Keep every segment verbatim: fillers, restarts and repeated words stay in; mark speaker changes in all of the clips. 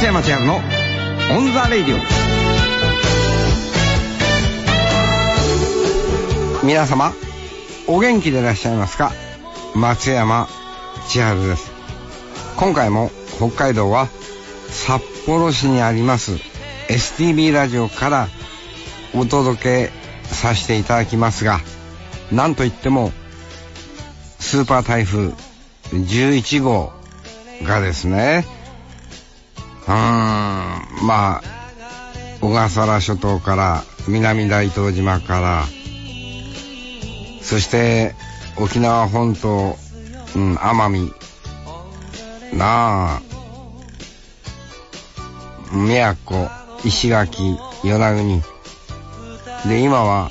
Speaker 1: 松山千春のオンザレイディオ。皆様お元気でいらっしゃいますか？松山千春です。今回も北海道は札幌市にあります エスティービー ラジオからお届けさせていただきますが、なんといってもスーパー台風じゅういち号がですね、うーんまあ小笠原諸島から南大東島からそして沖縄本島、うん、奄美なあ宮古石垣与那国で、今は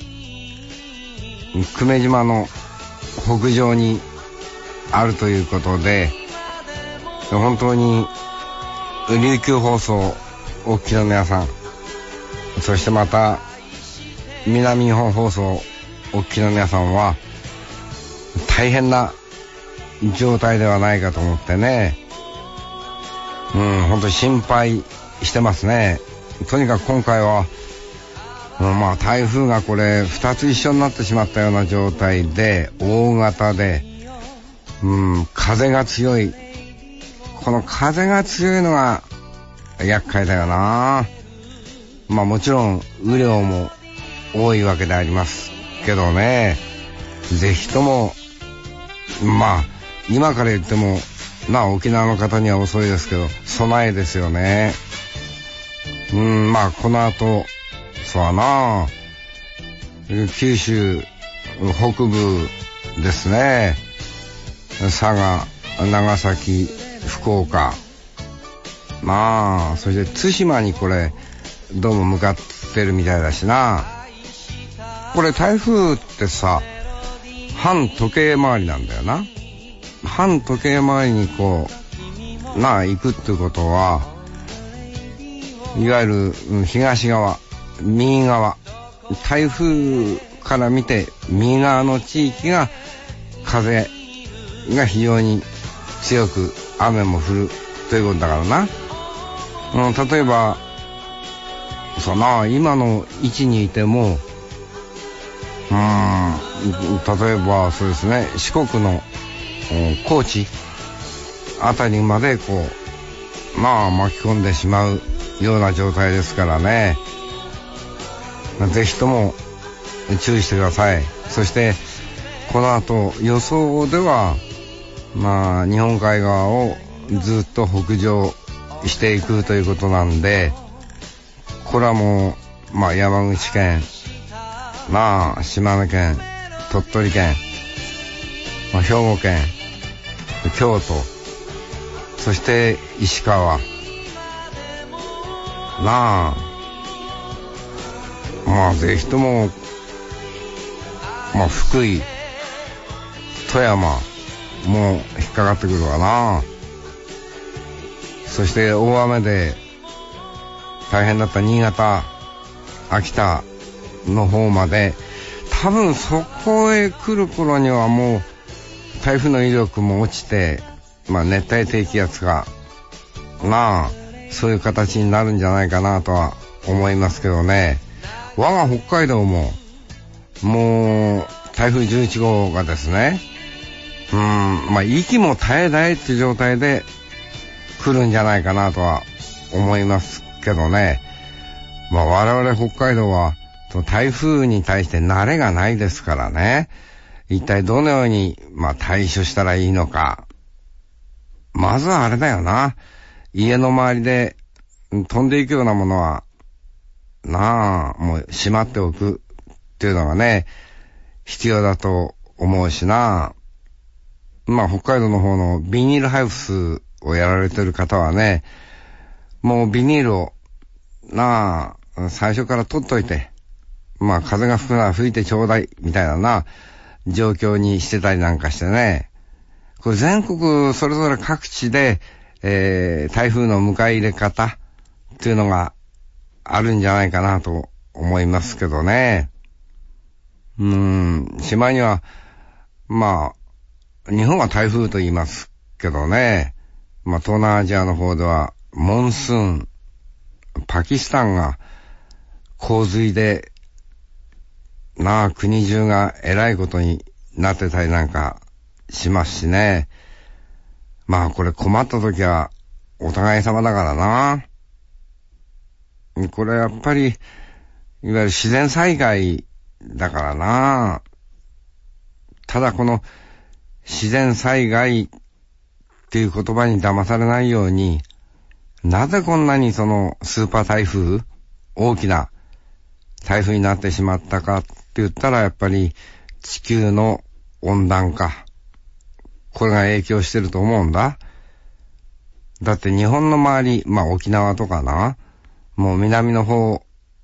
Speaker 1: 久米島の北上にあるということで、本当に琉球放送お聞きの皆さん、そしてまた南日本放送お聞きの皆さんは大変な状態ではないかと思ってね、うん本当に心配してますね。とにかく今回は、うん、まあ台風がこれふたつ一緒になってしまったような状態で、大型で、うん、風が強い。この風が強いのが厄介だよな。まあもちろん雨量も多いわけでありますけどね、ぜひともまあ今から言ってもな沖縄の方には遅いですけど備えですよね。うんまあこの後そうだな、九州北部ですね、佐賀長崎福岡、まあそして対馬にこれどうも向かってるみたいだしな。これ台風ってさ反時計回りなんだよな。反時計回りにこうなあ行くってことは、いわゆる、うん、東側右側、台風から見て右側の地域が風が非常に強く雨も降るということだからな。うん、例えばそうな今の位置にいても、うーん例えばそうですね、四国の、うん、高知あたりまでこうまあ巻き込んでしまうような状態ですからね、ぜひとも注意してください。そしてこの後予想ではまあ日本海側をずっと北上していくということなんで、これはもうまあ山口県、まあ島根県、鳥取県、まあ、兵庫県、京都、そして石川なあ、まあぜひともまあ福井、富山もう引っかかってくるわな。そして大雨で大変だった新潟、秋田の方まで、多分そこへ来る頃にはもう台風の威力も落ちて、まあ熱帯低気圧がなあそういう形になるんじゃないかなとは思いますけどね。我が北海道ももう台風じゅういち号がですね、うーんまあ息も絶え絶えっていう状態で来るんじゃないかなとは思いますけどね。まあ我々北海道は台風に対して慣れがないですからね、一体どのようにまあ対処したらいいのか。まずはあれだよな、家の周りで飛んでいくようなものはなあもうしまっておくっていうのがね必要だと思うしな。まあ北海道の方のビニールハウスをやられてる方はね、もうビニールをなあ最初から取っといて、まあ風が吹くなら吹いてちょうだいみたいなな状況にしてたりなんかしてね、これ全国それぞれ各地で、えー、台風の迎え入れ方っていうのがあるんじゃないかなと思いますけどね。うーん、しまいにはまあ日本は台風と言いますけどね、まあ東南アジアの方ではモンスーン、パキスタンが洪水で、なあ、国中がえらいことになってたりなんかしますしね。まあこれ困った時はお互い様だからな。これやっぱり、いわゆる自然災害だからな。ただこの自然災害っていう言葉に騙されないように、なぜこんなにそのスーパー台風、大きな台風になってしまったかって言ったらやっぱり地球の温暖化。これが影響してると思うんだ。だって日本の周り、まあ沖縄とかな、もう南の方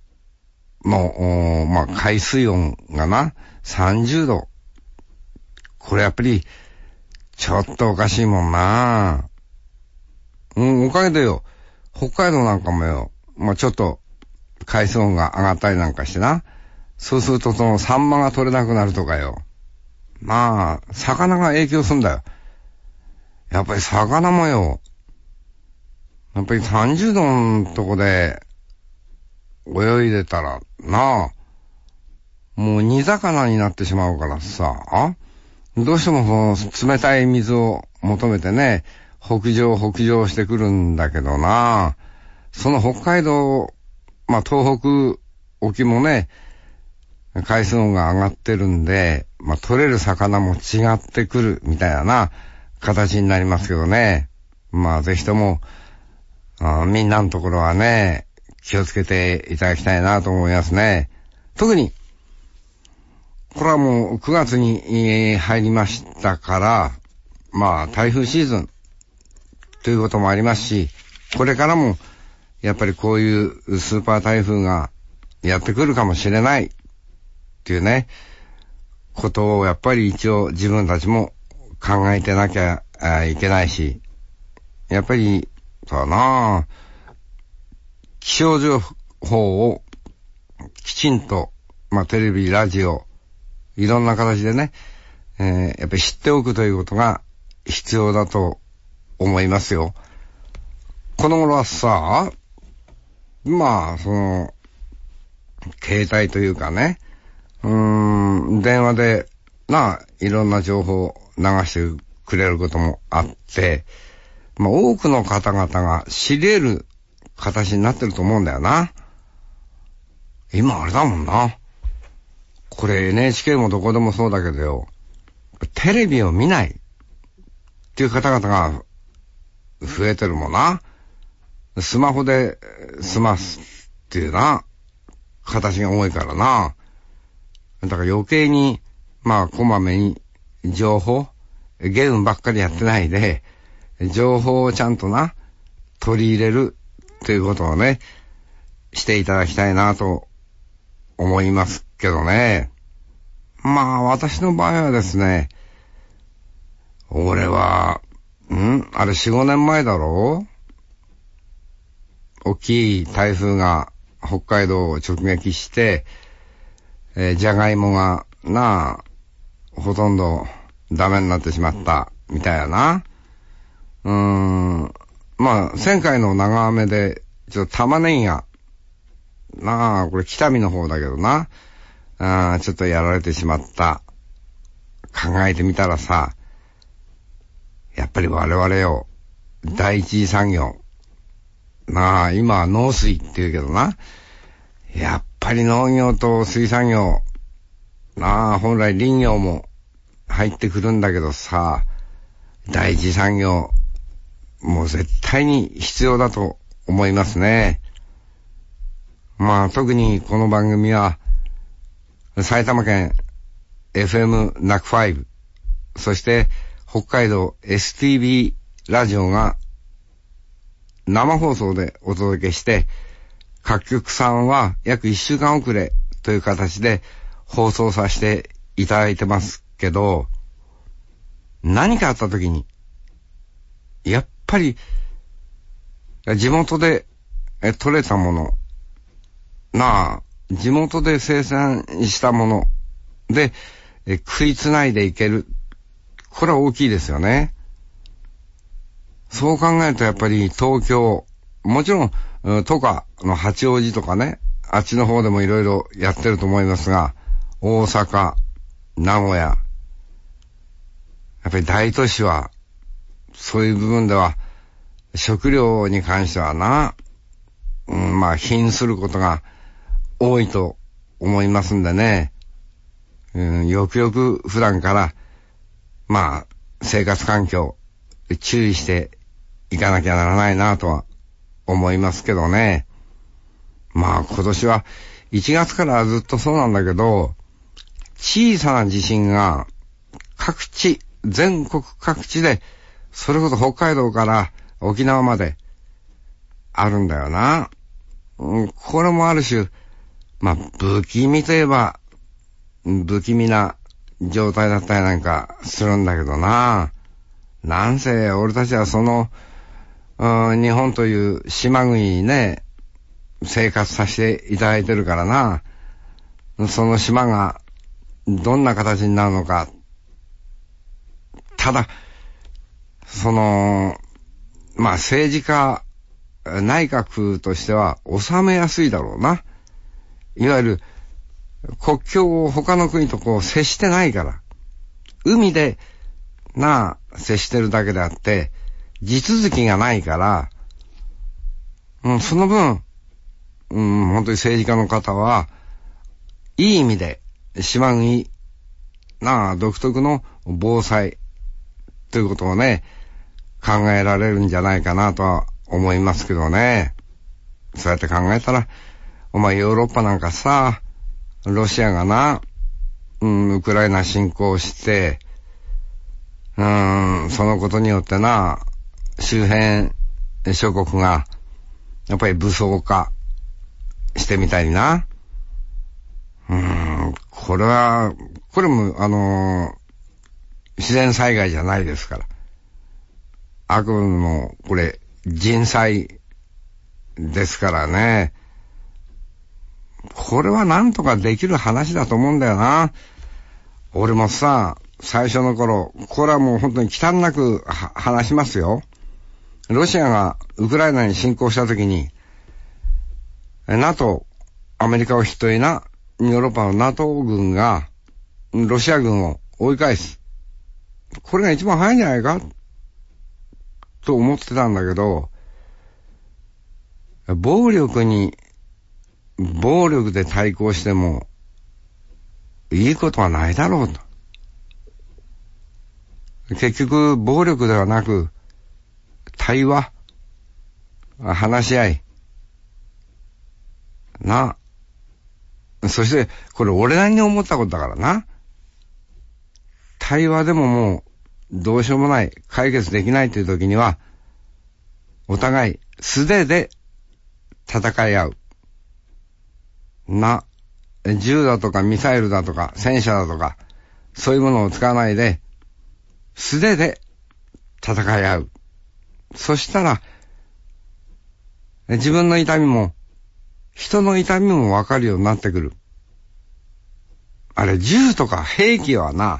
Speaker 1: の、まあ海水温がな、さんじゅうど。これやっぱり、ちょっとおかしいもんな。うん、おかげでよ、北海道なんかもよ、まあちょっと海水温が上がったりなんかしてな。そうするとそのサンマが取れなくなるとかよ。まあ、魚が影響するんだよ。やっぱり魚もよ、やっぱりさんじゅうどのとこで泳いでたらなあ、もう煮魚になってしまうからさ、どうしてもその冷たい水を求めてね、北上北上してくるんだけどな、その北海道、まあ東北沖もね、海水温が上がってるんで、まあ取れる魚も違ってくるみたいなな形になりますけどね。まあぜひとも、あみんなのところはね、気をつけていただきたいなと思いますね。特に、これはもうくがつに入りましたから、まあ台風シーズンということもありますし、これからもやっぱりこういうスーパー台風がやってくるかもしれないっていうね、ことをやっぱり一応自分たちも考えてなきゃいけないし、やっぱりそうだな、気象情報をきちんと、まあテレビ、ラジオ、いろんな形でね、えー、やっぱり知っておくということが必要だと思いますよ。この頃はさ、まあ、その、携帯というかね、うーん、電話で、なあ、いろんな情報を流してくれることもあって、まあ、多くの方々が知れる形になってると思うんだよな。今あれだもんな。これ エヌエイチケー もどこでもそうだけどよ、テレビを見ないっていう方々が増えてるもんな。スマホで済ますっていうな、形が多いからな。だから余計に、まあ、こまめに情報、ゲームばっかりやってないで、情報をちゃんとな、取り入れるということをね、していただきたいなと思いますけどね。まあ、私の場合はですね、俺は、んあれよん、ごねんまえだろ？大きい台風が北海道を直撃して、えー、じゃがいもがなあ、ほとんどダメになってしまったみたいやな。うーん、まあ、前回の長雨で、ちょっと玉ねぎが、なあ、これ北見の方だけどな、あちょっとやられてしまった。考えてみたらさ、やっぱり我々よ、第一次産業。なあ、今は農水って言うけどな。やっぱり農業と水産業、なあ、本来林業も入ってくるんだけどさ、第一次産業、もう絶対に必要だと思いますね。まあ特にこの番組は、埼玉県 エフエム ナックファイブ、そして北海道 エスティービー ラジオが生放送でお届けして、各局さんは約いっしゅうかん遅れという形で放送させていただいてますけど、何かあった時に、やっぱり地元で取れたもの、なあ、地元で生産したもので食いつないでいける。これは大きいですよね。そう考えるとやっぱり東京、 もちろん、都下の八王子とかね、あっちの方でもいろいろやってると思いますが、大阪、名古屋、やっぱり大都市は、そういう部分では、食料に関してはな、うん、まあ、貧することが多いと思いますんでね、うん、よくよく普段から、まあ、生活環境、注意していかなきゃならないなとは思いますけどね。まあ、今年はいちがつからずっとそうなんだけど、小さな地震が各地、全国各地で、それこそ北海道から沖縄まであるんだよな。うん、これもある種、まあ、不気味といえば、不気味な状態だったりなんかするんだけどな。なんせ、俺たちはその、うん、日本という島国にね、生活させていただいてるからな。その島がどんな形になるのか。ただ、その、まあ政治家、内閣としては収めやすいだろうな。いわゆる国境を他の国とこう接してないから。海でなあ接してるだけであって、地続きがないから、うん、その分、うん、本当に政治家の方は、いい意味で島国なあ独特の防災ということをね、考えられるんじゃないかなとは思いますけどね。そうやって考えたら、お前ヨーロッパなんかさ、ロシアがな、うん、ウクライナ侵攻して、うん、そのことによってな、周辺諸国が、やっぱり武装化してみたいな。うん、これは、これも、あのー、自然災害じゃないですから。あくまでも、これ、人災ですからね。これはなんとかできる話だと思うんだよな。俺もさ、最初の頃、これはもう本当に忌憚なく話しますよ。ロシアがウクライナに侵攻したときに、NATO、アメリカを筆頭にな、ヨーロッパの NATO 軍が、ロシア軍を追い返す。これが一番早いんじゃないかと思ってたんだけど、暴力に、暴力で対抗しても、いいことはないだろうと。結局、暴力ではなく、対話、話し合い、な。そして、これ俺なりに思ったことだからな。対話でももう、どうしようもない、解決できないという時には、お互い素手で戦い合う。な。銃だとかミサイルだとか戦車だとか、そういうものを使わないで、素手で戦い合う。そしたら、自分の痛みも、人の痛みもわかるようになってくる。あれ、銃とか兵器はな、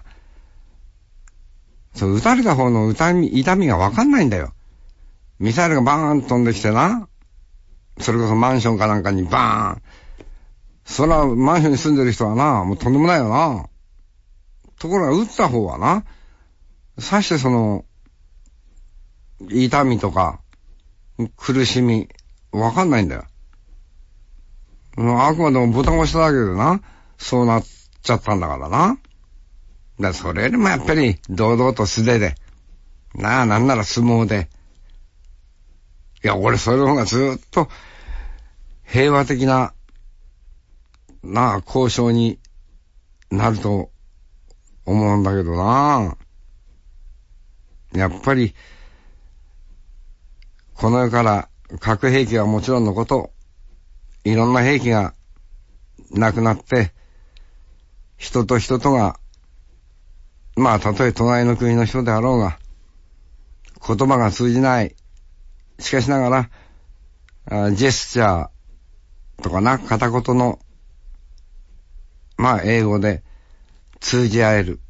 Speaker 1: そう、撃たれた方の痛み、痛みがわかんないんだよ。ミサイルがバーンと飛んできてな、それこそマンションかなんかにバーン。そら、マンションに住んでる人はな、もうとんでもないよな。ところが撃った方はな、さしてその、痛みとか、苦しみ、わかんないんだよ。あくまでもボタン押しただけでな、そうなっちゃったんだからな。だからそれよりもやっぱり、堂々と素手で、なあ、なんなら相撲で。いや、俺それの方がずっと、平和的な、なあ、交渉になると思うんだけどな。やっぱり、この世から核兵器はもちろんのこと、いろんな兵器がなくなって、人と人とが、まあ、たとえ隣の国の人であろうが、言葉が通じない。しかしながら、ジェスチャーとかな、片言の、まあ、英語で通じ合える。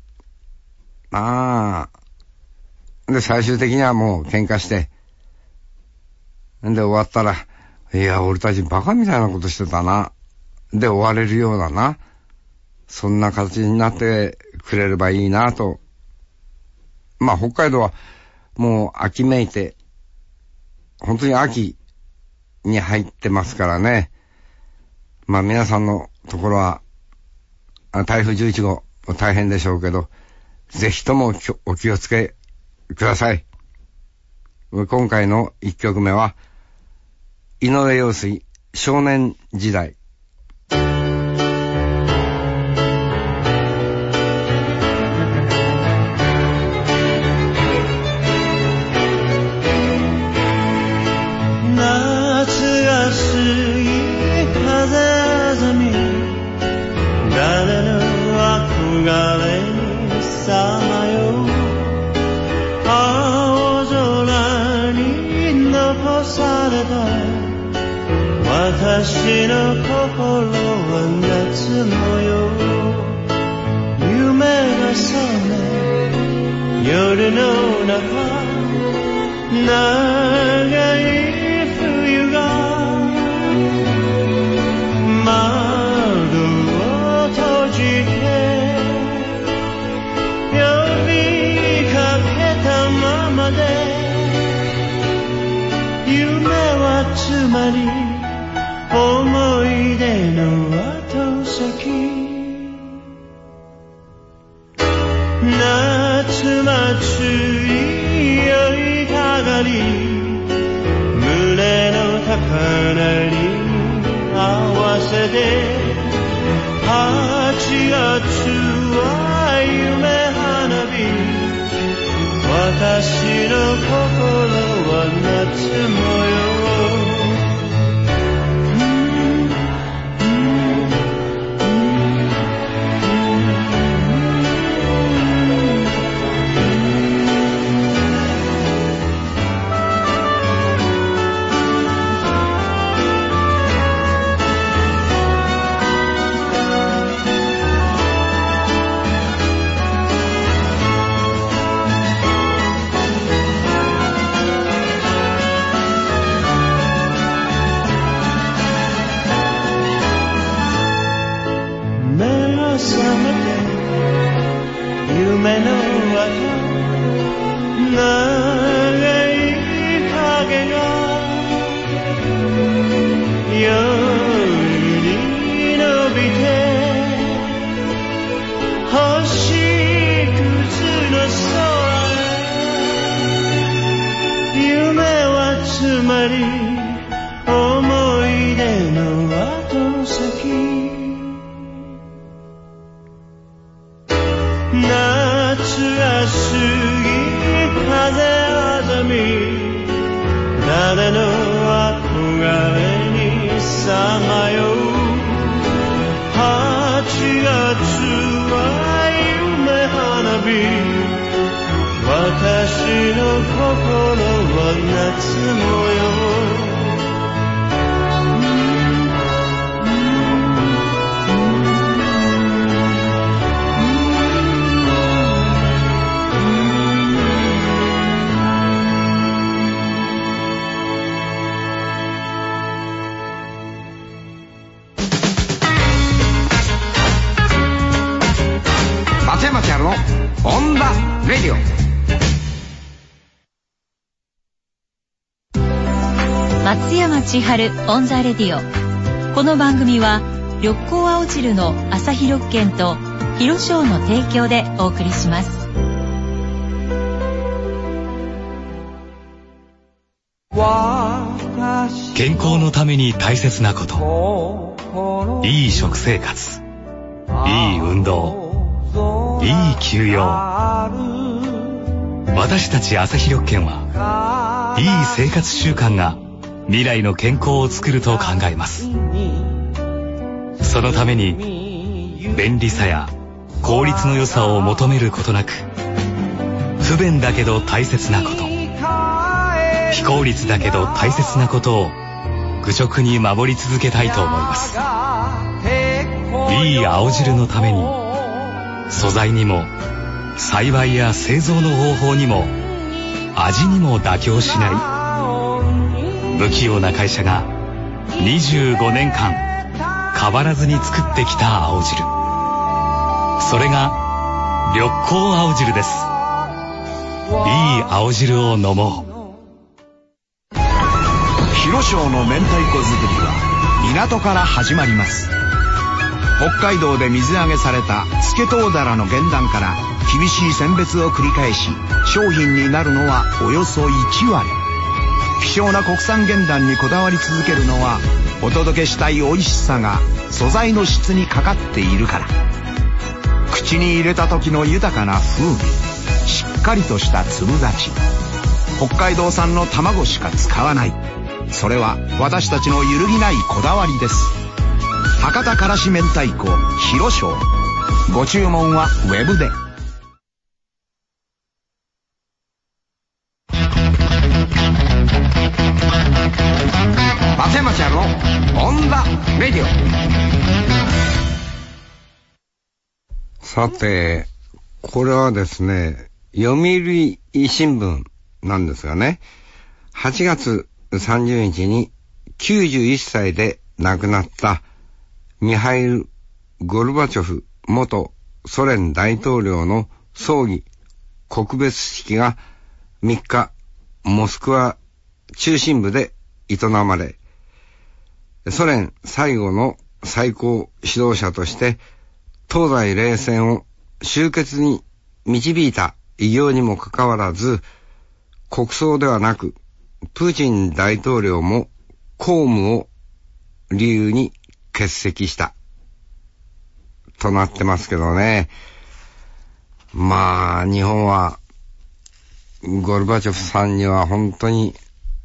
Speaker 1: ああ。で、最終的にはもう喧嘩して、 で終わったら、いや、俺たちバカみたいなことしてたな。で終われるようだな。そんな形になってくれればいいなと。まあ北海道はもう秋めいて、本当に秋に入ってますからね。まあ皆さんのところは台風じゅういち号大変でしょうけど、ぜひともお気をつけください。今回のいっきょくめは井上陽水少年時代。
Speaker 2: 私の心は夏模様、夢が覚め夜の中、長い冬が窓を閉じて呼びかけたままで、夢はつまり思い出の後先、夏祭り酔いかがり、胸の高鳴りに合わせて、はちがつは夢花火、私の心は夏模様。夢の後、長い影が夜に伸びて、星屑の空へ、夢はつまり思い出の後先、夏が過ぎ風あざみ、誰の憧れにさまよう、はちがつは夢花火、私の心は夏模様。
Speaker 1: 松山千春のオンダレディオ。
Speaker 3: 松山千春オンザレディオ。この番組は緑光青汁の朝日緑券と広商の提供でお送りします。
Speaker 4: 健康のために大切なこと、いい食生活、いい運動、いい休養。私たち朝日緑券はいい生活習慣が未来の健康を作ると考えます。そのために便利さや効率の良さを求めることなく、不便だけど大切なこと、非効率だけど大切なことを愚直に守り続けたいと思います。いい青汁のために、素材にも栽培や製造の方法にも味にも妥協しない不器用な会社がにじゅうごねんかん変わらずに作ってきた青汁、それが緑光青汁です。いい青汁を飲もう。
Speaker 5: 広正の明太子作りは港から始まります。北海道で水揚げされたスケトウダラの原卵から厳しい選別を繰り返し商品になるのはおよそいちわり。希少な国産原卵にこだわり続けるのは、お届けしたい美味しさが素材の質にかかっているから。口に入れた時の豊かな風味、しっかりとした粒立ち、北海道産の卵しか使わない。それは私たちの揺るぎないこだわりです。博多からし明太子広正。ご注文はウェブで。
Speaker 1: 松山千春のオンザレディオ。さて、これはですね、読売新聞なんですがね、はちがつさんじゅうにちにきゅうじゅういっさいで亡くなったミハイル・ゴルバチョフ元ソ連大統領の葬儀告別式がみっかモスクワ中心部で営まれ、ソ連最後の最高指導者として東西冷戦を終結に導いた偉業にもかかわらず、国葬ではなくプーチン大統領も公務を理由に欠席したとなってますけどね。まあ日本はゴルバチョフさんには本当に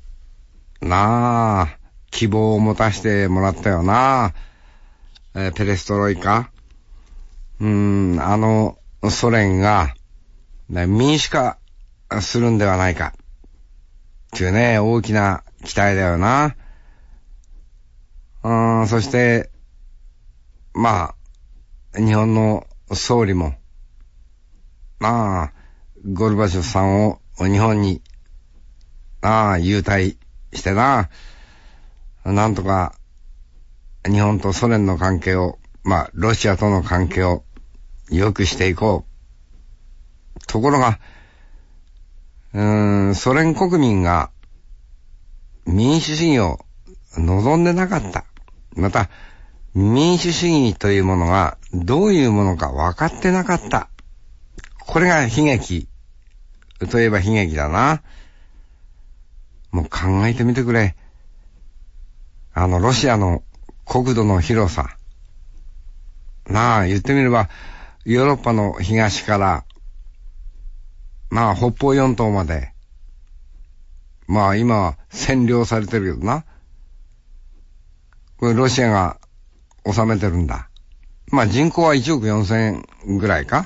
Speaker 1: なあ希望を持たせてもらったよな。えー、ペレストロイカ、うーんあのソ連が、ね、民主化するんではないかっていうね、大きな期待だよな。うーんそしてまあ日本の総理もまあゴルバチョフさんを日本にああ優待してな、なんとか日本とソ連の関係を、まあロシアとの関係を良くしていこう。ところがうーんソ連国民が民主主義を望んでなかった。また民主主義というものがどういうものか分かってなかった。これが悲劇といえば悲劇だな。もう考えてみてくれ。あのロシアの国土の広さ。なあ、言ってみればヨーロッパの東からまあ北方四島まで、まあ今は占領されてるけどな。これロシアが治めてるんだ。まあ人口はいちおくよんせんぐらいか。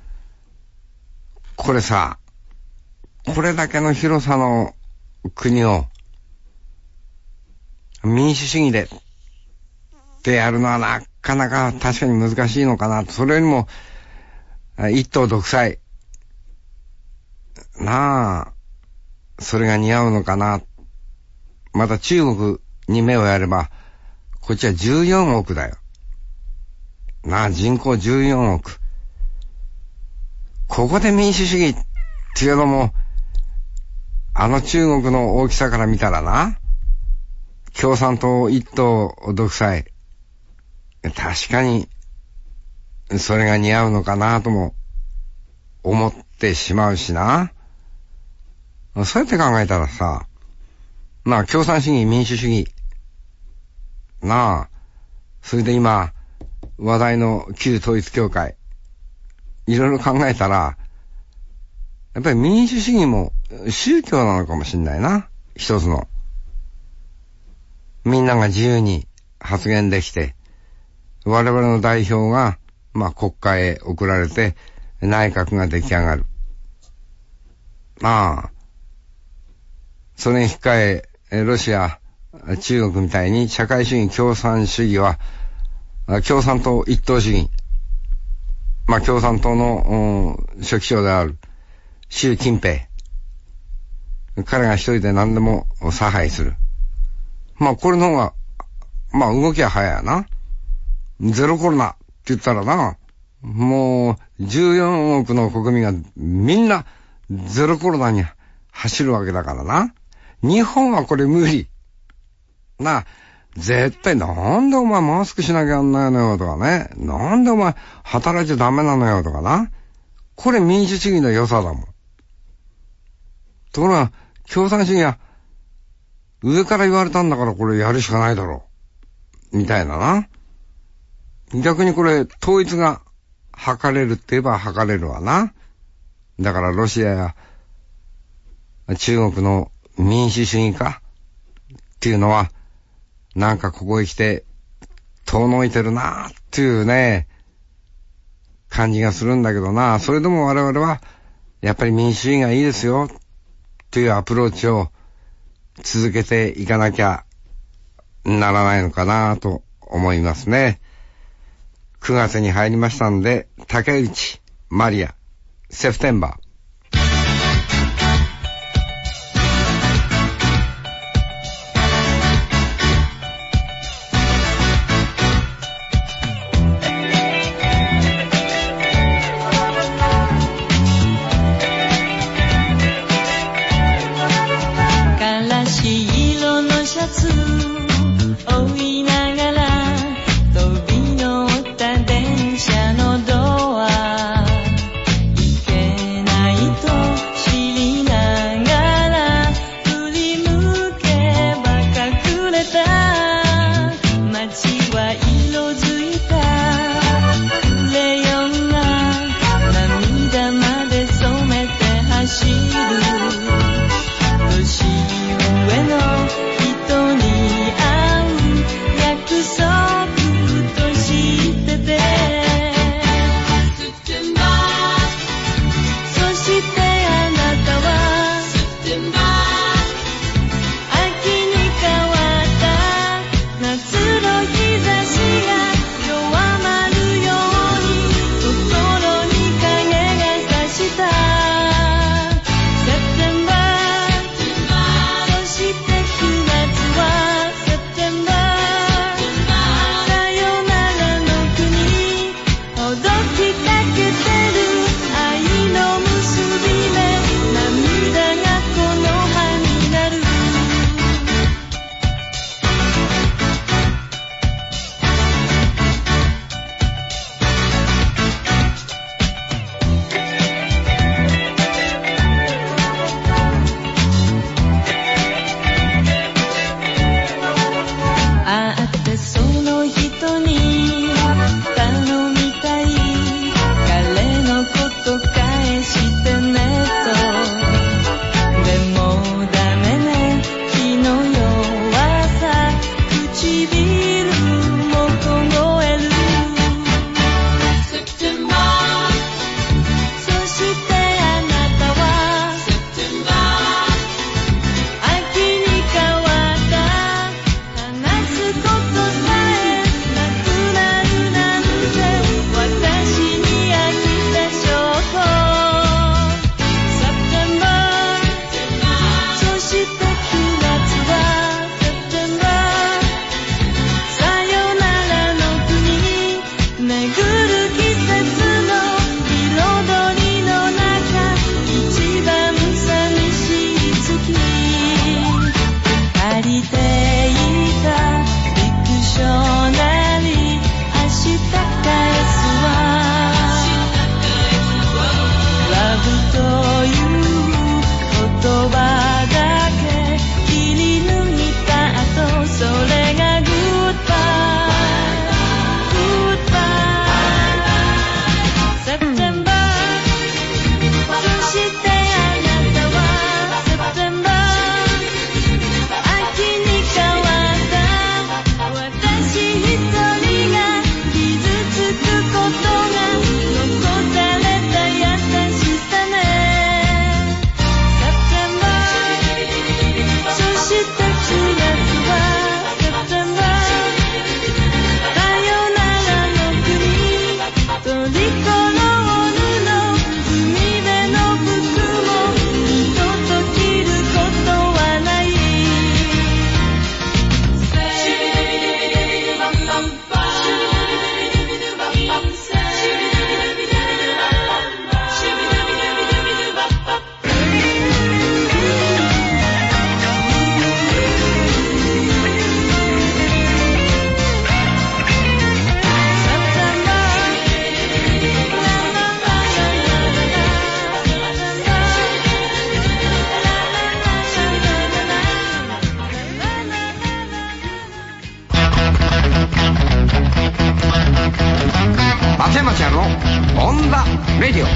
Speaker 1: これさ、これだけの広さの国を民主主義でってやるのはなかなか確かに難しいのかなと。それよりも一党独裁なあ、それが似合うのかな。また中国に目をやればこっちはじゅうよんおくだよなあ、人口じゅうよんおく。ここで民主主義っていうのもあの中国の大きさから見たらな、共産党一党独裁、確かにそれが似合うのかなとも思ってしまうしな。そうやって考えたらさ、まあ共産主義民主主義なあ、それで今話題の旧統一教会、いろいろ考えたらやっぱり民主主義も宗教なのかもしれないな。一つのみんなが自由に発言できて、我々の代表がまあ国会へ送られて内閣が出来上がる。まあそれに引っ換えロシア中国みたいに社会主義共産主義は共産党一党主義、まあ共産党の書記長である習近平、彼が一人で何でも差配する。 まあこれの方が、まあ動きは早いな。ゼロコロナって言ったらな、もうじゅうよんおくの国民がみんなゼロコロナに走るわけだからな。日本はこれ無理。なあ、絶対なんでお前マスクしなきゃやんないのよとかね。なんでお前働いちゃダメなのよとかな。これ民主主義の良さだもん。ところが、共産主義は上から言われたんだからこれやるしかないだろう。みたいなな。逆にこれ統一が図れるって言えば図れるわな。だからロシアや中国の民主主義化っていうのはなんかここへ来て遠のいてるなっていうね感じがするんだけどな。それでも我々はやっぱり民主主義がいいですよっていうアプローチを続けていかなきゃならないのかなと思いますね。くがつに入りましたんで、竹内まりやセプテンバー。 松山千春のオンザレディオ。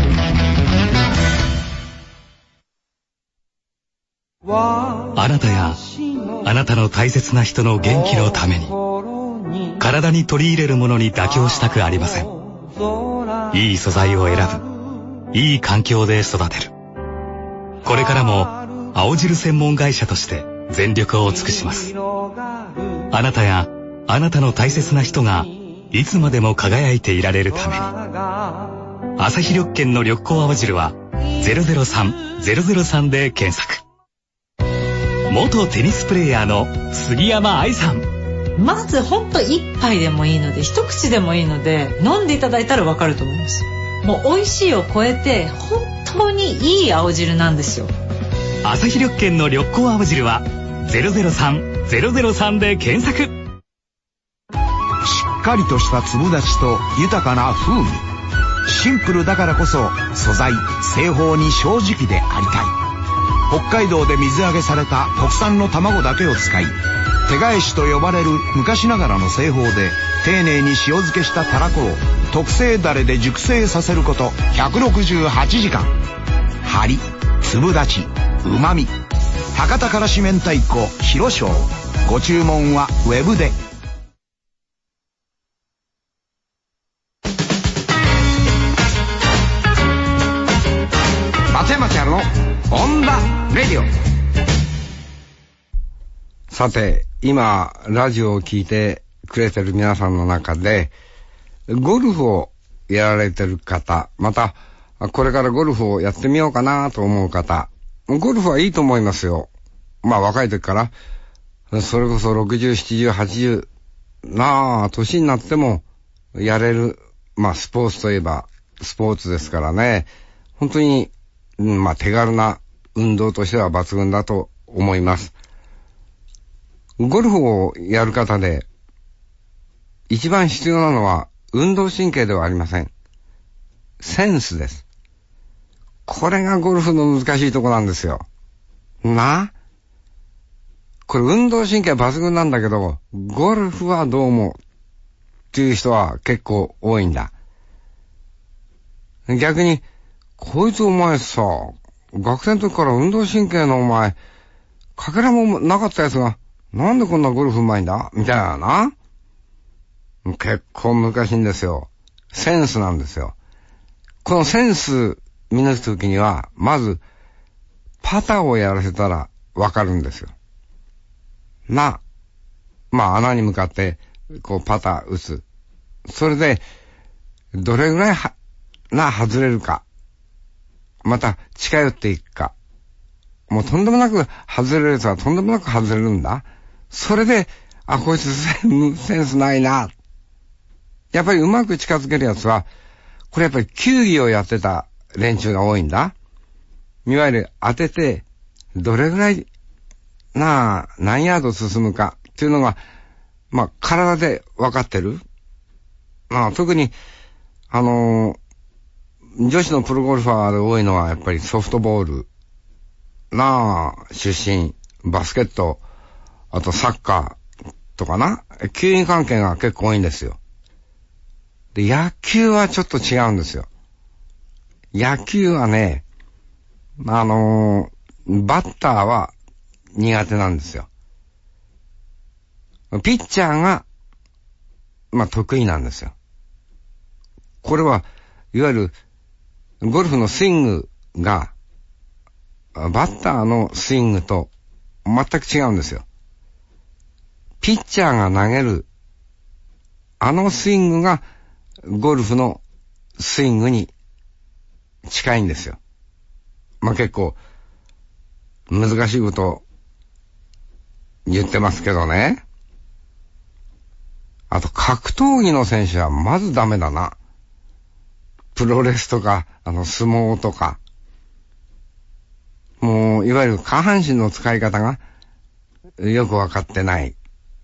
Speaker 4: あなたやあなたの大切な人の元気のために、体に取り入れるものに妥協したくありません。いい素材を選ぶ、いい環境で育てる。これからも青汁専門会社として全力を尽くします。あなたやあなたの大切な人がいつまでも輝いていられるために、アサヒ緑健の緑光青汁はゼロゼロさんゼロゼロさんで検索。元テニスプレーヤーの杉山愛さん。
Speaker 6: まずほんと一杯でもいいので、一口でもいいので飲んでいただいたらわかると思います。もう美味しいを超えて本当にいい青汁なんですよ。
Speaker 4: アサヒ緑健の緑光青汁はゼロゼロさんゼロゼロさんで検索。
Speaker 5: しっかりとした粒立ちと豊かな風味。シンプルだからこそ素材、製法に正直でありたい。北海道で水揚げされた国産の卵だけを使い、手返しと呼ばれる昔ながらの製法で丁寧に塩漬けしたたらこを特製ダレで熟成させることひゃくろくじゅうはちじかん。張り、粒立ち、うまみ。博多からし明太子広翔。ご注文はウェブで。
Speaker 1: 松山千春のオンザレディオ。さて、今ラジオを聞いてくれてる皆さんの中でゴルフをやられてる方、またこれからゴルフをやってみようかなと思う方、ゴルフはいいと思いますよ。まあ若い時からそれこそろくじゅう、ななじゅう、はちじゅうなあ年になってもやれる、まあスポーツといえばスポーツですからね、本当に、うん、まあ手軽な運動としては抜群だと思います。ゴルフをやる方で一番必要なのは運動神経ではありません。センスです。これがゴルフの難しいとこなんですよ。な？これ運動神経は抜群なんだけど、ゴルフはどうもっていう人は結構多いんだ。逆に、こいつお前さ、学生の時から運動神経のお前、かけらもなかったやつが、なんでこんなゴルフうまいんだみたいなな。結構難しいんですよ。センスなんですよ。このセンス見抜くときには、まず、パターをやらせたらわかるんですよ。な。まあ穴に向かって、こうパター打つ。それで、どれぐらいは、な、外れるか。また、近寄っていくか。もうとんでもなく外れるやつはとんでもなく外れるんだ。それで、あ、こいつセンスないな。やっぱりうまく近づけるやつは、これやっぱり球技をやってた連中が多いんだ。いわゆる当てて、どれぐらい、なあ、何ヤード進むかっていうのが、まあ、体で分かってる。まあ、特に、あのー、女子のプロゴルファーで多いのはやっぱりソフトボール。なあ、出身、バスケット、あとサッカーとかな、球技関係が結構多いんですよ。で、野球はちょっと違うんですよ。野球はね、あのー、バッターは苦手なんですよ。ピッチャーが、まあ、得意なんですよ。これは、いわゆる、ゴルフのスイングが、バッターのスイングと全く違うんですよ。ピッチャーが投げる、あのスイングが、ゴルフのスイングに近いんですよ。まあ、結構、難しいこと言ってますけどね。あと、格闘技の選手はまずダメだな。プロレスとか、あの、相撲とか。もう、いわゆる下半身の使い方がよくわかってない。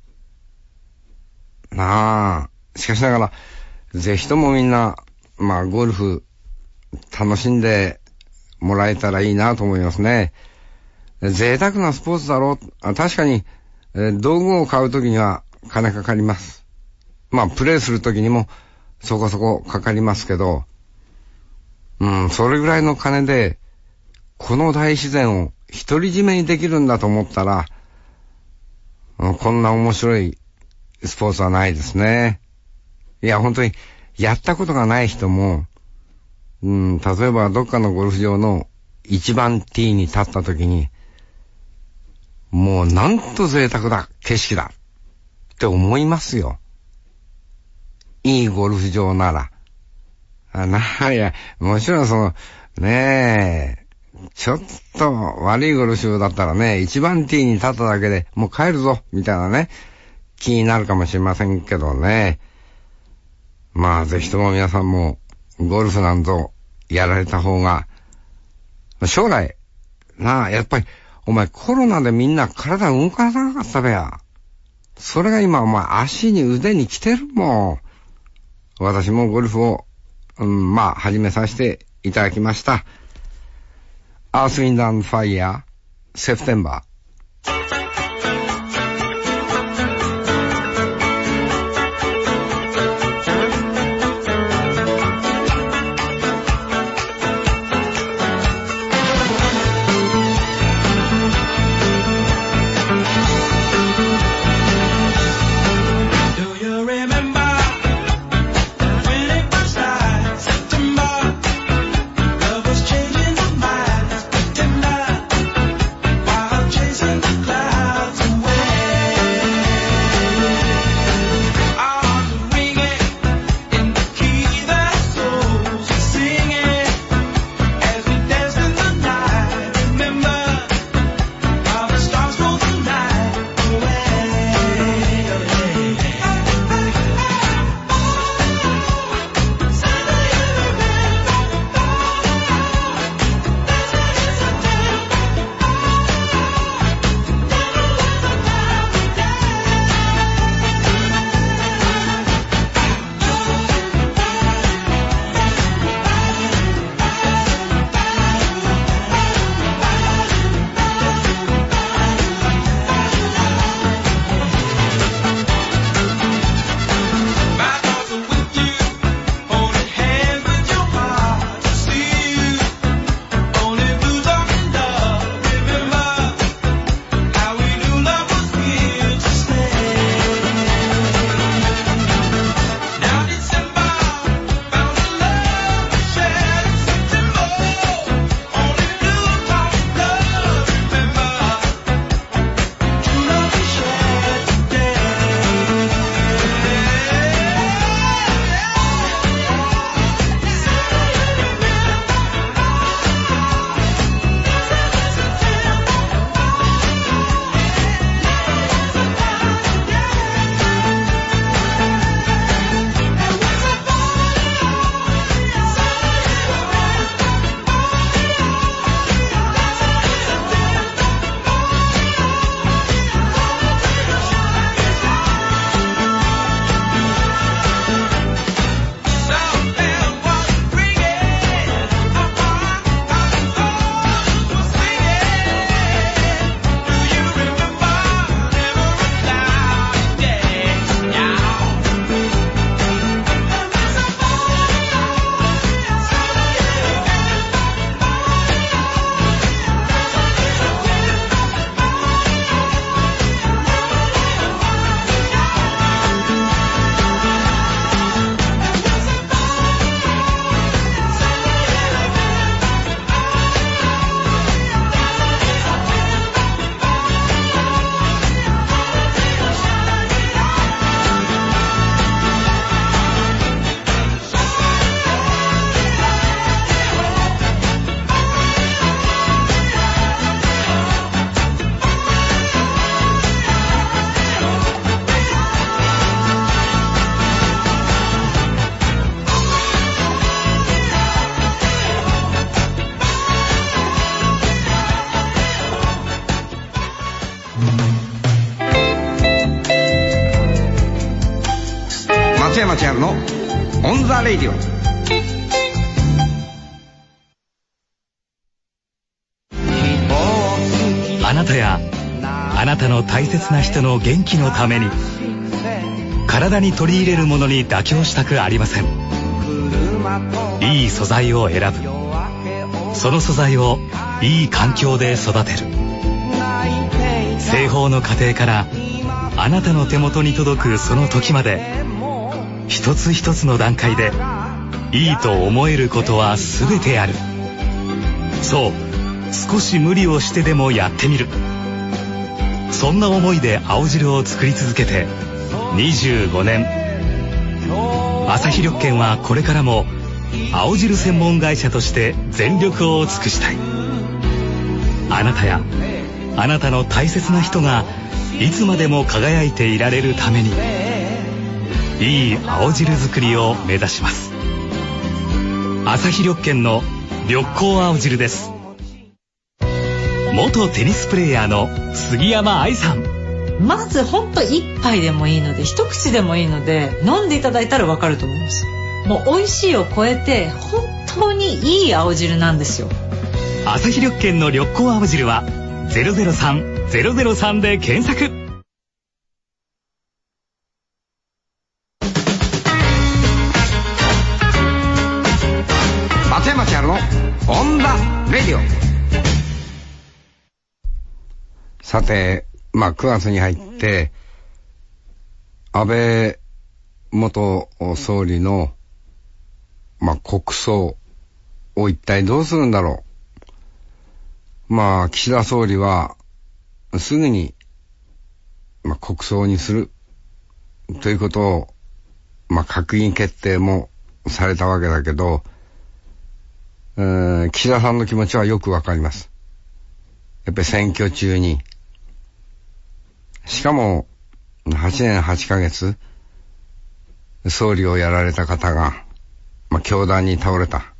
Speaker 1: なあ。しかしながら、ぜひともみんな、まあ、ゴルフ、楽しんでもらえたらいいなと思いますね。贅沢なスポーツだろう。確かに、えー、道具を買うときには金かかります。まあ、プレイするときにも、 そこそこかかりますけど、うん、それぐらいの金で、この大自然を独り占めにできるんだと思ったら、うん、こんな面白いスポーツはないですね。いや、本当に、やったことがない人も、うん、例えばどっかのゴルフ場の一番ティーに立った時に、もうなんと贅沢だ、景色だって思いますよ。いいゴルフ場なら。あな、いや、もちろんその、ねえ、ちょっと悪いゴルフ場だったらね、一番ティーに立っただけでもう帰るぞ、みたいなね、気になるかもしれませんけどね。まあ、ぜひとも皆さんも、ゴルフなんぞやられた方が、将来、なあ、やっぱり、お前コロナでみんな体動かさなかったべや。それが今お前足に腕に来てるもん。私もゴルフを、うん、まあ、始めさせていただきました。アースウィンド&ファイヤー、セプテンバー。松山千春のオンザレイディオ。あ
Speaker 4: なたやあなたの大切な人の元気のために、 体に取り入れるものに妥協したくありません。いい素材を選ぶ、その素材をいい環境で育てる。製法の過程からあなたの手元に届くその時まで、一つ一つの段階でいいと思えることは全てある。そう、少し無理をしてでもやってみる。そんな思いで青汁を作り続けてにじゅうごねん。アサヒ緑健はこれからも青汁専門会社として全力を尽くしたい。あなたやあなたの大切な人がいつまでも輝いていられるために、いい青汁作りを目指します。アサヒ緑健の緑光青汁です。元テニスプレーヤーの杉山愛さん。
Speaker 6: まずほんと一杯でもいいので、一口でもいいので飲んでいただいたらわかると思います。もう美味しいを超えて本当にいい青汁なんですよ。
Speaker 4: アサヒ緑健の緑光青汁はゼロゼロさんゼロゼロさんで検索。
Speaker 1: 松山千春のオンダレディオ。さて、まあくがつに入って安倍元総理のまあ国葬を一体どうするんだろう。まあ岸田総理はすぐにまあ国葬にするということをまあ閣議決定もされたわけだけど、うーん、岸田さんの気持ちはよくわかります。やっぱり選挙中に、しかもはちねんはちかげつ総理をやられた方が、まあ、凶弾に倒れた。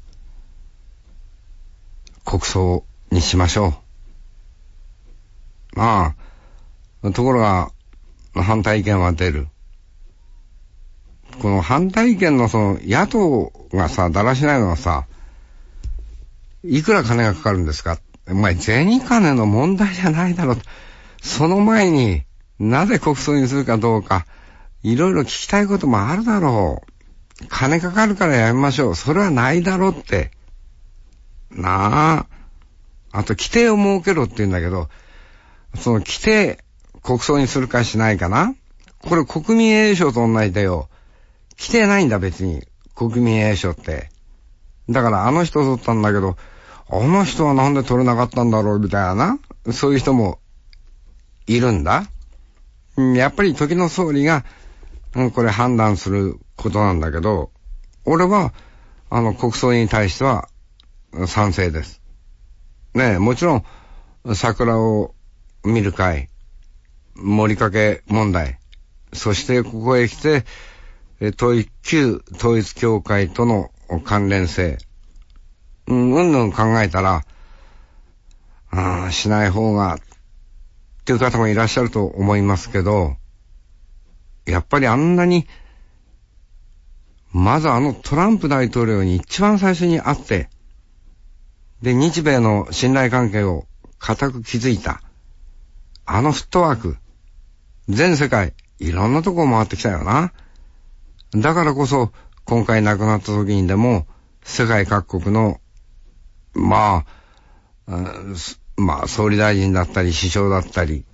Speaker 1: 国葬にしましょう。まあ、ところが反対意見は出る。この反対意見のその野党がさ、だらしないのはさ、いくら金がかかるんですか。お前銭金の問題じゃないだろう。その前になぜ国葬にするかどうか、いろいろ聞きたいこともあるだろう。金かかるからやめましょう。それはないだろうって。なあ。あと規定を設けろって言うんだけど、その規定、国葬にするかしないかな。これ国民栄誉賞と同じだよ。規定ないんだ別に。国民栄誉賞って。だからあの人取ったんだけど、あの人はなんで取れなかったんだろうみたいな、そういう人もいるんだ。やっぱり時の総理が、うん、これ判断することなんだけど、俺はあの国葬に対しては賛成です。ねえ、もちろん桜を見る会、盛りかけ問題、そしてここへ来て統旧統一教会との関連性、うん、うんぬん考えたら、あしない方がっていう方もいらっしゃると思いますけど、やっぱりあんなに、まずあのトランプ大統領に一番最初に会って、で、日米の信頼関係を固く築いた、あのフットワーク、全世界、いろんなとこ回ってきたよな。だからこそ、今回亡くなった時にでも、世界各国の、まあ、まあ、総理大臣だったり、首相だったり、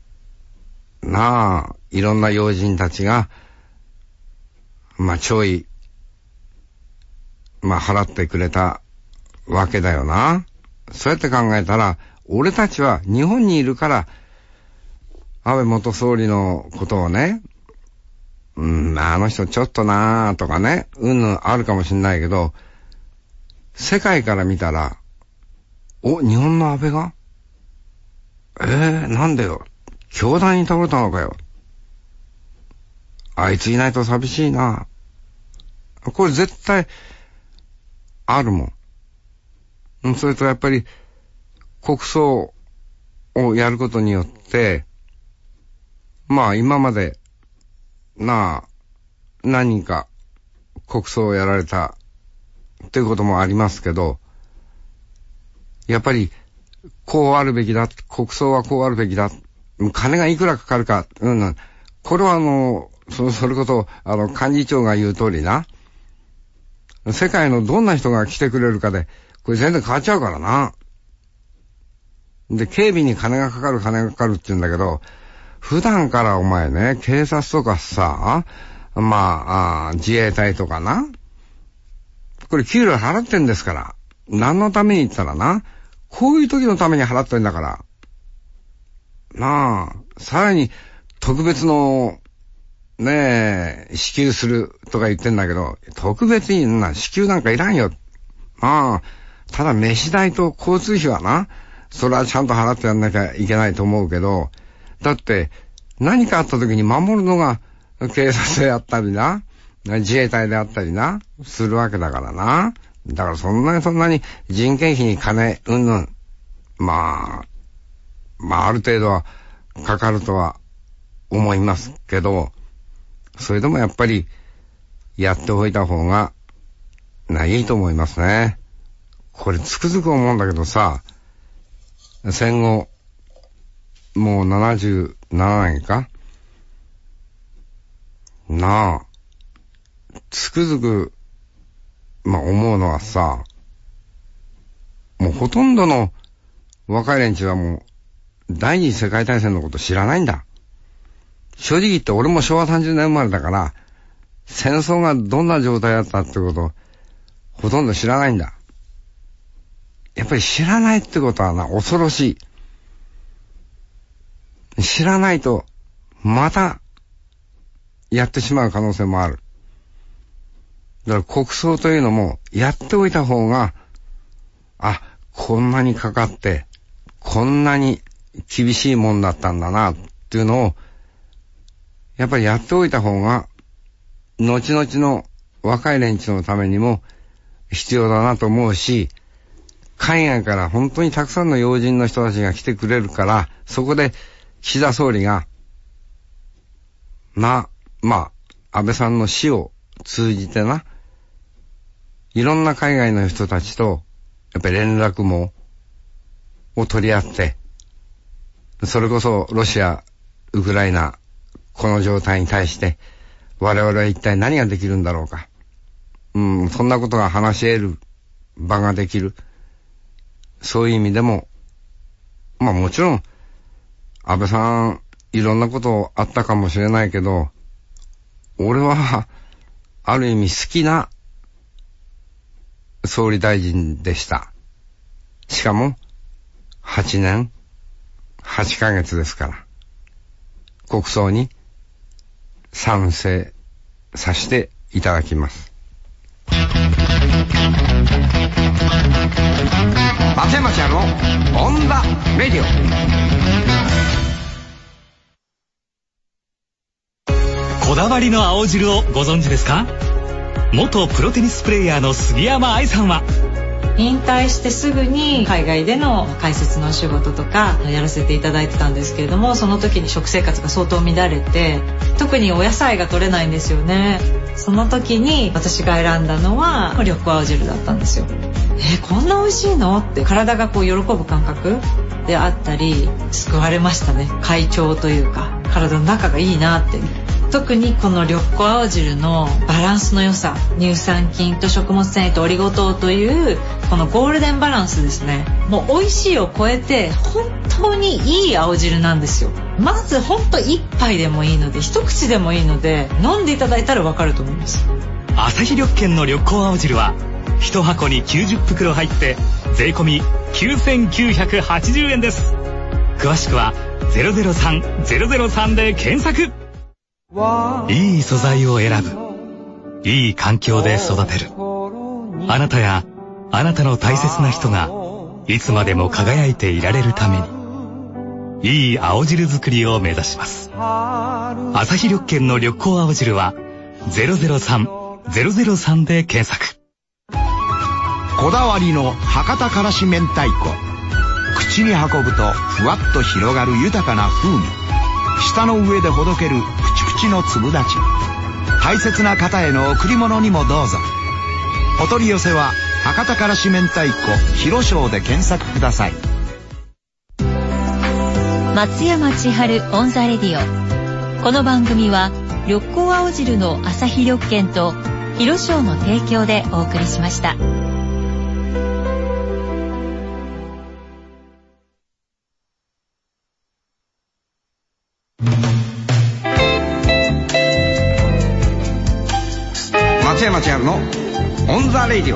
Speaker 1: なあ、いろんな要人たちが、まあ、弔意、まあ、払ってくれたわけだよな。そうやって考えたら、俺たちは日本にいるから、安倍元総理のことをね、うん、あの人ちょっとなあとかね、うんぬんあるかもしんないけど、世界から見たら、お、日本の安倍がえー、なんでよ。凶弾に倒れたのかよ。あいついないと寂しいな。これ絶対、あるもん。それとやっぱり、国葬をやることによって、まあ今まで、なあ、何人か国葬をやられたっていうこともありますけど、やっぱりこうあるべきだ、国葬はこうあるべきだ、金がいくらかかるか、うん、これはあのそそれこそあの幹事長が言う通りな、世界のどんな人が来てくれるかでこれ全然変わっちゃうからな。で警備に金がかかる金がかかるって言うんだけど、普段からお前ね、警察とかさ、まあ、あ自衛隊とかな、これ給料払ってんですから、何のために言ったらな、こういう時のために払ってんだから、なあ、さらに特別のねえ支給するとか言ってんだけど、特別にな支給なんかいらんよ。まあただ飯代と交通費はな、それはちゃんと払ってやんなきゃいけないと思うけど、だって何かあった時に守るのが警察であったりな、自衛隊であったりな、するわけだからな。だからそんなにそんなに人件費に金うんぬん、まあまあある程度はかかるとは思いますけど、それでもやっぱりやっておいた方がないいと思いますね。これつくづく思うんだけどさ、戦後もうななじゅうななねんかなあ、つくづくまあ思うのはさ、もうほとんどの若い連中はもう第二次世界大戦のこと知らないんだ。正直言って俺もしょうわさんじゅうねん生まれだから、戦争がどんな状態だったってことほとんど知らないんだ。やっぱり知らないってことはな、恐ろしい。知らないとまたやってしまう可能性もある。だから国葬というのもやっておいた方が、あ、こんなにかかってこんなに厳しいもんだったんだなっていうのをやっぱりやっておいた方が後々の若い連中のためにも必要だなと思うし、海外から本当にたくさんの要人の人たちが来てくれるから、そこで岸田総理がまあまあ安倍さんの死を通じてな、いろんな海外の人たちとやっぱり連絡網を取り合って、それこそロシア、ウクライナ、この状態に対して我々は一体何ができるんだろうか。うん、そんなことが話し得る場ができる。そういう意味でも、まあもちろん安倍さんいろんなことあったかもしれないけど、俺はある意味好きな総理大臣でした。しかもはちねんはちかげつですから、国葬に賛成させていただきます。松山ちゃんのオンダレディオ。
Speaker 4: こだわりの青汁をご存知ですか？元プロテニスプレーヤーの杉山愛さんは、
Speaker 6: 引退してすぐに海外での解説のお仕事とかやらせていただいてたんですけれども、その時に食生活が相当乱れて、特にお野菜が取れないんですよね。その時に私が選んだのは緑黄青汁だったんですよ。えー、こんな美味しいのって体がこう喜ぶ感覚であったり、救われましたね。快調というか体の中がいいなって。特にこの緑黄青汁のバランスの良さ、乳酸菌と食物繊維とオリゴ糖というこのゴールデンバランスですね。もう美味しいを超えて本当にいい青汁なんですよ。まず本当一杯でもいいので、一口でもいいので飲んでいただいたらわかると思います。
Speaker 4: アサヒ緑健の緑黄青汁は一箱にきゅうじゅっふくろ入って税込みきゅうせんきゅうひゃくはちじゅうえんです。詳しくはゼロゼロさん ゼロゼロさんで検索。いい素材を選ぶ、いい環境で育てる。あなたやあなたの大切な人がいつまでも輝いていられるために、いい青汁作りを目指します。アサヒ緑健の緑黄青汁はゼロゼロさん ゼロゼロさんで検索。
Speaker 5: こだわりの博多からし明太子。口に運ぶとふわっと広がる豊かな風味。舌の上でほどけるプチプチの粒立ち。大切な方への贈り物にもどうぞ。お取り寄せは博多からし明太子広商で検索ください。
Speaker 3: 松山千春オンザレディオ。 この番組は緑光青汁の朝日緑券と広商の提供でお送りしました。
Speaker 1: 松山千春のオンザレイディオ。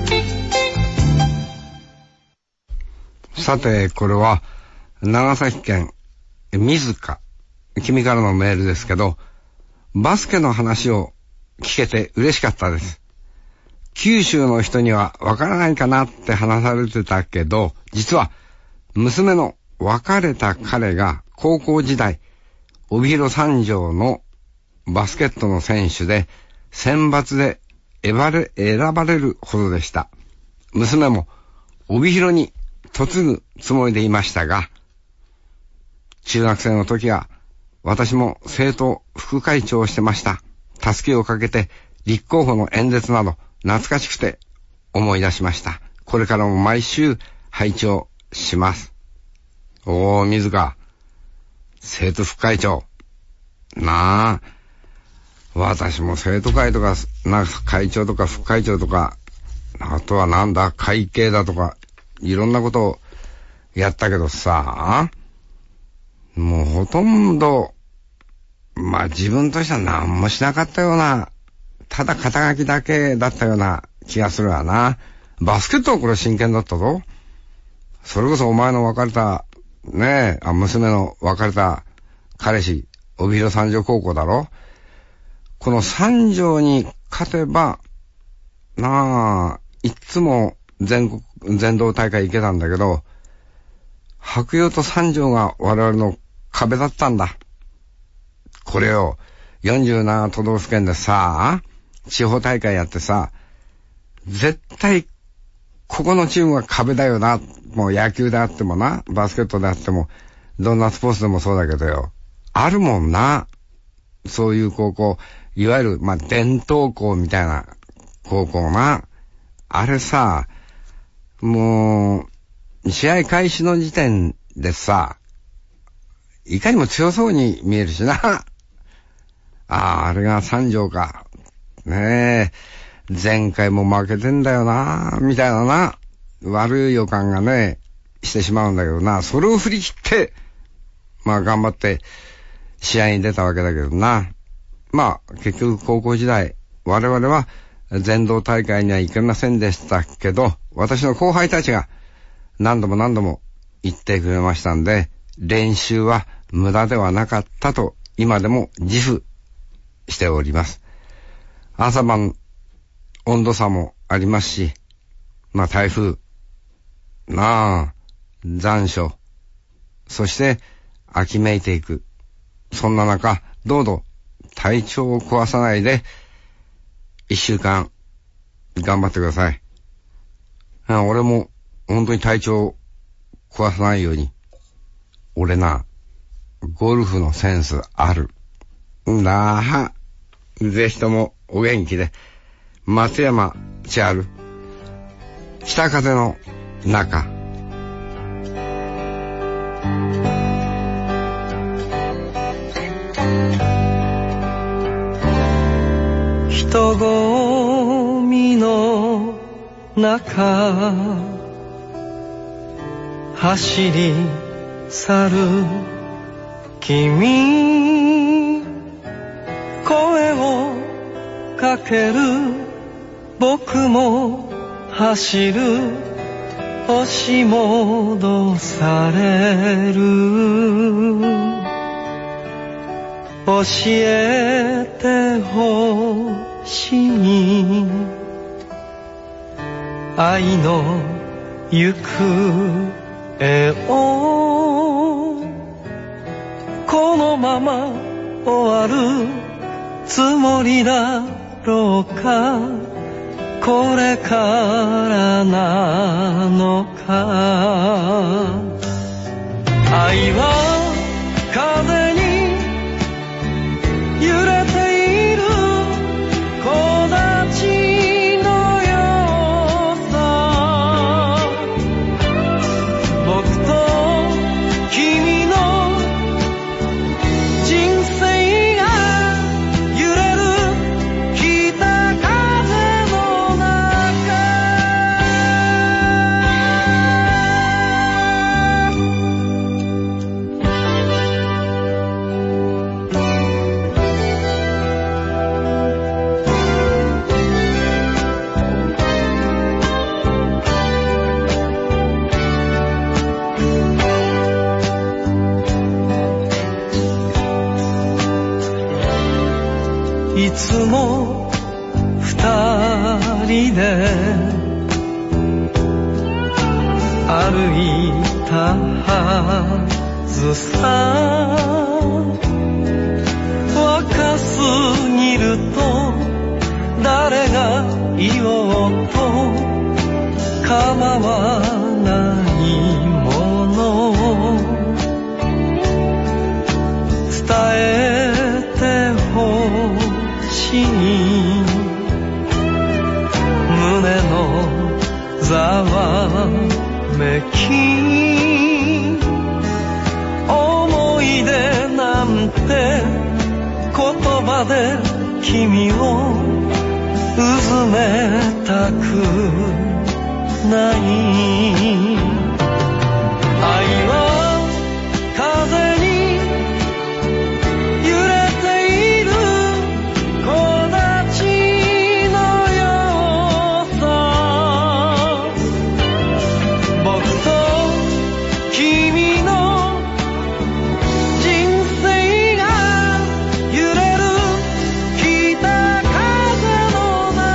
Speaker 1: さて、これは長崎県水香君からのメールですけど、バスケの話を聞けて嬉しかったです。九州の人にはわからないかなって話されてたけど、実は娘の別れた彼が高校時代帯広三条のバスケットの選手で選抜で選ばれ、選ばれるほどでした。娘も帯広に嫁ぐつもりでいましたが、中学生の時は私も生徒副会長をしてました。助けをかけて立候補の演説など懐かしくて思い出しました。これからも毎週拝聴します。おー、水香生徒副会長なあ、私も生徒会とかなんか会長とか副会長とか、あとはなんだ会計だとかいろんなことをやったけどさ、もうほとんどまあ自分としては何もしなかったような、ただ肩書きだけだったような気がするわな。バスケットはこれ真剣だったぞ。それこそお前の別れたねえ、あ娘の別れた彼氏帯広三条高校だろ。この三条に勝てばなあ、いつも全国全道大会行けたんだけど、白洋と三条が我々の壁だったんだ。これをよんじゅうなな都道府県でさ、地方大会やってさ、絶対ここのチームが壁だよな。もう野球であってもな、バスケットであっても、どんなスポーツでもそうだけどよ、あるもんな。そういう高校、いわゆるまあ伝統校みたいな高校な。あれさ、もう試合開始の時点でさ、いかにも強そうに見えるしな。ああ、あれが三条か。ねえ、前回も負けてんだよな、みたいなな、悪い予感がね、してしまうんだけどな。それを振り切って、まあ頑張って試合に出たわけだけどな。まあ結局高校時代、我々は全道大会には行けませんでしたけど、私の後輩たちが何度も何度も言ってくれましたんで、練習は無駄ではなかったと今でも自負しております。朝晩温度差もありますし、まあ台風なあ、残暑、そして秋めいていく、そんな中どうぞ体調を壊さないで一週間頑張ってください。俺も本当に体調を壊さないように、俺な、ゴルフのセンスある。なあ、ぜひともお元気で。松山千春、北風の中。
Speaker 2: 人混みの中走り去る君、声をかける僕も走る、押し戻される、教えてほしい愛の行方を、このまま終わるつもりだろうか、これからなのか。愛は風に揺れている木立のようさ、僕と君の人生人で歩いたはずさ、若すぎると誰が言おうと構わないもの、伝えてほしい胸のざわめき、思い出なんて言葉で君をうずめたくない。愛は風に揺れている木立のようさ、僕と君の人生が揺れる北風の中、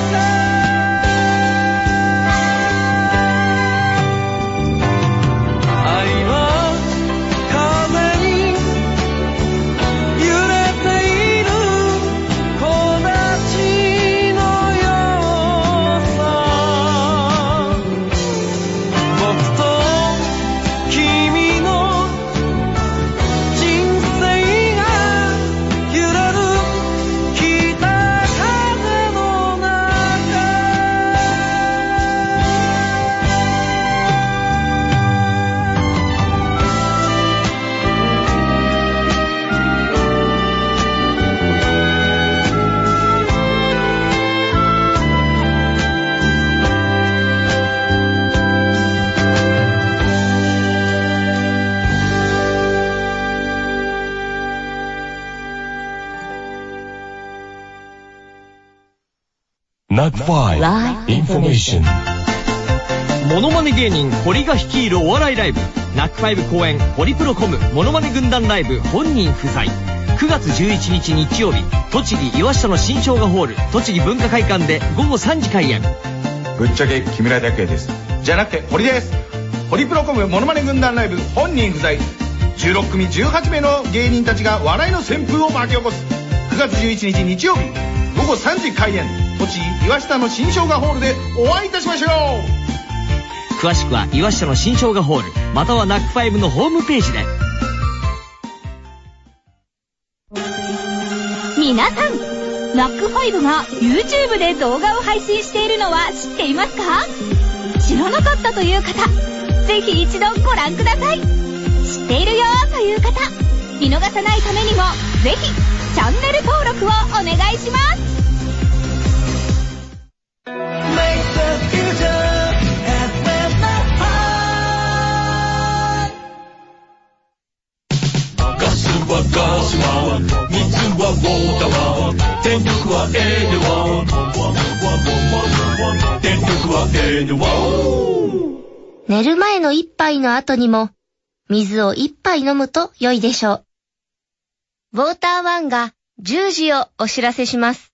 Speaker 2: 愛は風に揺れている木立のようさ、僕と君の人生が揺れる北風の中。
Speaker 7: ナックファイブ Information。
Speaker 8: モノマネ芸人堀が率いるお笑いライブナックファイブ公演ホリプロコムモノマネ軍団ライブ本人不在、くがつじゅういちにち日曜日、栃木岩下の新生姜ホール栃木文化会館でごごさんじ開演。
Speaker 5: ぶっちゃけ木村拓哉です。じゃなくて堀です。ホリプロコムモノマネ軍団ライブ本人不在、じゅうろっくみじゅうはちめいの芸人たちが笑いの旋風を巻き起こす。くがつじゅういちにち日曜日ごごさんじ開演、栃木岩下の新生姜ホールでお会いいたしましょう。
Speaker 8: 詳しくは岩下の新生姜ホールまたはナックファイブのホームページで。
Speaker 3: 皆さん、ナックファイブが YouTube で動画を配信しているのは知っていますか？知らなかったという方、ぜひ一度ご覧ください。知っているよという方、見逃さないためにもぜひチャンネル登録をお願いします。
Speaker 7: ガスはガスは水はウォーターは電力はエネワ電力はエネワ。
Speaker 9: 寝る前の一杯の後にも水を一杯飲むと良いでしょう。ウォーターワンがじゅうじをお知らせします。